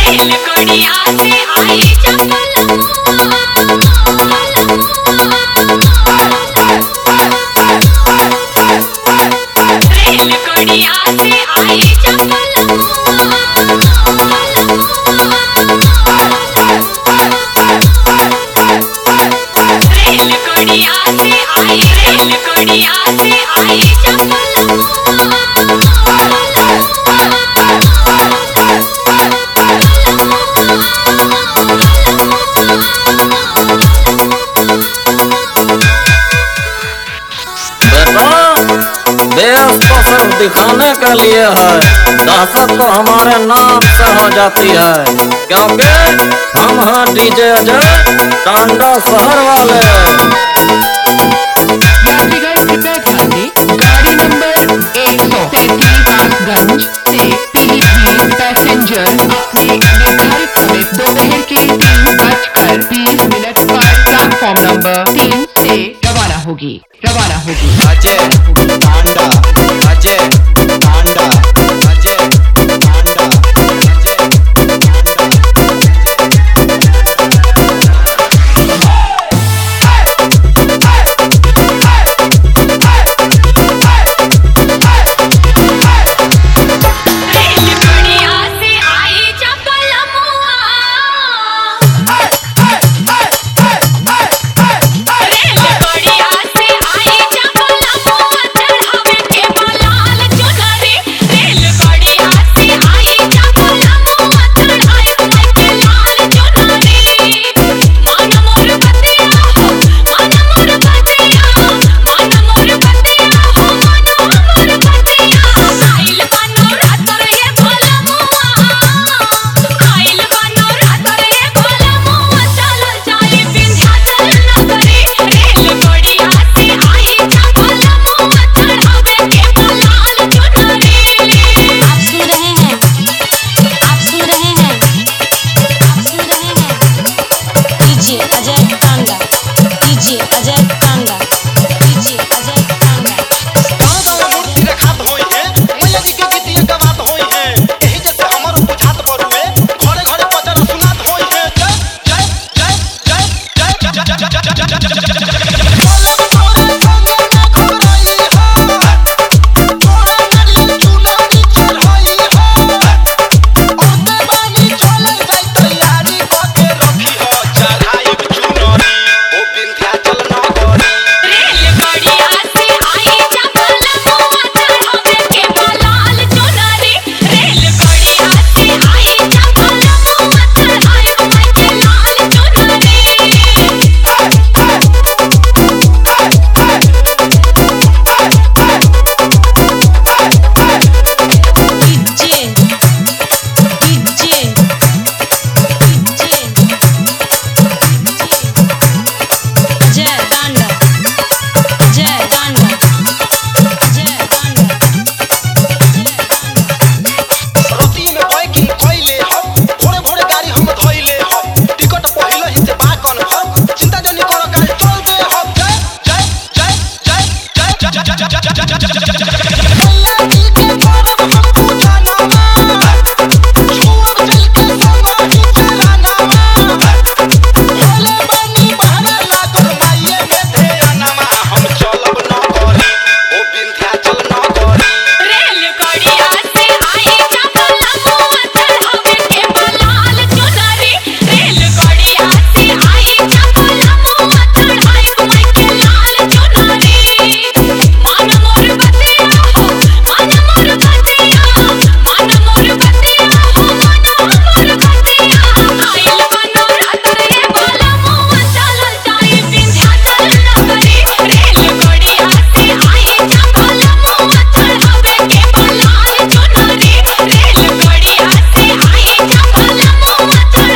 दिखाने के लिए है, दहशत तो हमारे नाम से हो जाती है, क्योंकि हम हैं डीजे अजय टांडा शहर वाले। यात्रीगण कृपया ध्यान दें, गाड़ी नंबर 133 से पीलीभीत पैसेंजर अपने निर्धारित समय दोपहर के 3:20 पर प्लेटफॉर्म नंबर 3 से रवाना होगी। Ajay Tanda, Ajay Tanda, Ajay Tanda, Ajay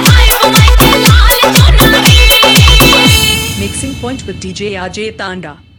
with DJ Ajay Tanda.